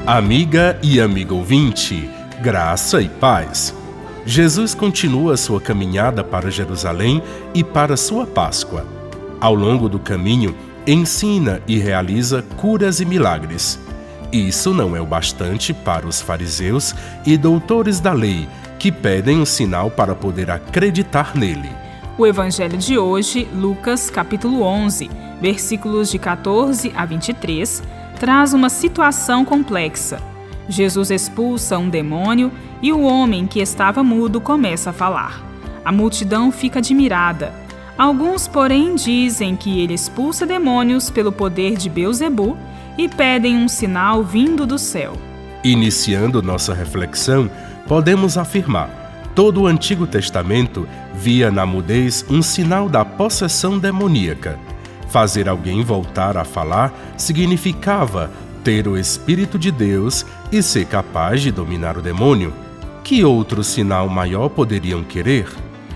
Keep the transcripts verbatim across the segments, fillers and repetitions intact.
Amiga e amigo ouvinte, graça e paz. Jesus continua sua caminhada para Jerusalém e para sua Páscoa. Ao longo do caminho, ensina e realiza curas e milagres. Isso não é o bastante para os fariseus e doutores da lei, que pedem um sinal para poder acreditar nele. O evangelho de hoje, Lucas capítulo onze, versículos de catorze a vinte e três, traz uma situação complexa. Jesus expulsa um demônio e o homem que estava mudo começa a falar. A multidão fica admirada. Alguns, porém, dizem que ele expulsa demônios pelo poder de Beelzebu e pedem um sinal vindo do céu. Iniciando nossa reflexão, podemos afirmar: todo o Antigo Testamento via na mudez um sinal da possessão demoníaca. Fazer alguém voltar a falar significava ter o Espírito de Deus e ser capaz de dominar o demônio. Que outro sinal maior poderiam querer?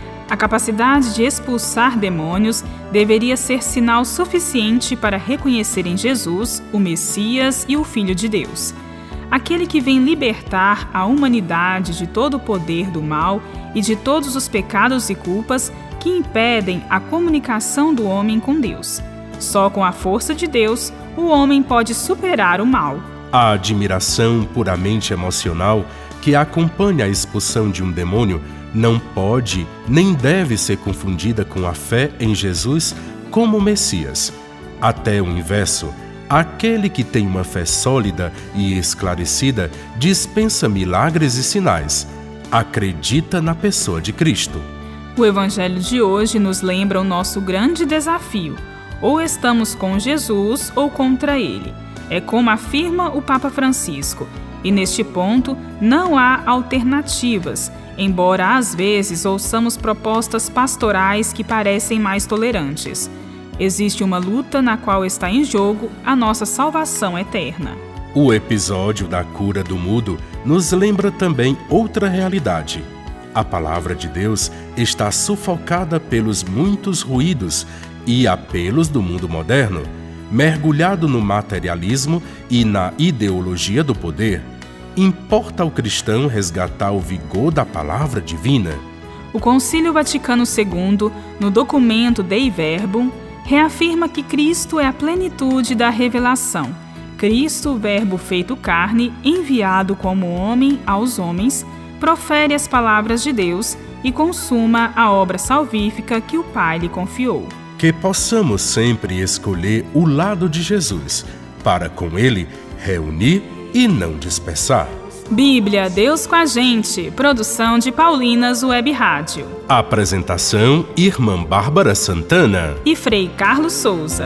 A capacidade de expulsar demônios deveria ser sinal suficiente para reconhecer em Jesus o Messias e o Filho de Deus. Aquele que vem libertar a humanidade de todo o poder do mal e de todos os pecados e culpas que impedem a comunicação do homem com Deus. Só com a força de Deus, o homem pode superar o mal. A admiração puramente emocional que acompanha a expulsão de um demônio não pode nem deve ser confundida com a fé em Jesus como Messias. Até o inverso, aquele que tem uma fé sólida e esclarecida dispensa milagres e sinais. Acredita na pessoa de Cristo. O evangelho de hoje nos lembra o nosso grande desafio. Ou estamos com Jesus ou contra ele. É como afirma o Papa Francisco. E neste ponto não há alternativas, embora às vezes ouçamos propostas pastorais que parecem mais tolerantes. Existe uma luta na qual está em jogo a nossa salvação eterna. O episódio da cura do mudo nos lembra também outra realidade. A palavra de Deus está sufocada pelos muitos ruídos e apelos do mundo moderno, mergulhado no materialismo e na ideologia do poder. Importa ao cristão resgatar o vigor da palavra divina? O Concílio Vaticano segundo, no documento Dei Verbum, reafirma que Cristo é a plenitude da revelação. Cristo, o Verbo feito carne, enviado como homem aos homens, profere as palavras de Deus e consuma a obra salvífica que o Pai lhe confiou. Que possamos sempre escolher o lado de Jesus, para com ele reunir e não dispersar. Bíblia, Deus com a gente. Produção de Paulinas Web Rádio. Apresentação: Irmã Bárbara Santana e Frei Carlos Souza.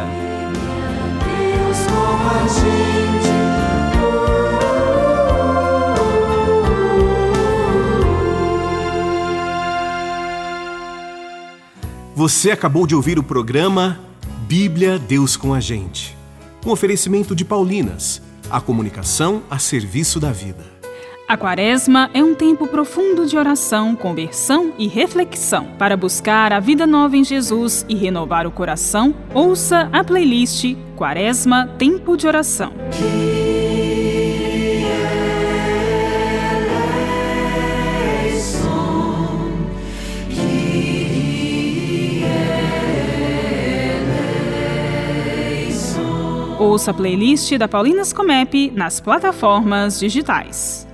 Deus com a gente. Você acabou de ouvir o programa Bíblia, Deus com a gente. Um oferecimento de Paulinas, a comunicação a serviço da vida. A Quaresma é um tempo profundo de oração, conversão e reflexão. Para buscar a vida nova em Jesus e renovar o coração, ouça a playlist Quaresma Tempo de Oração. Ouça a playlist da Paulinas Comep nas plataformas digitais.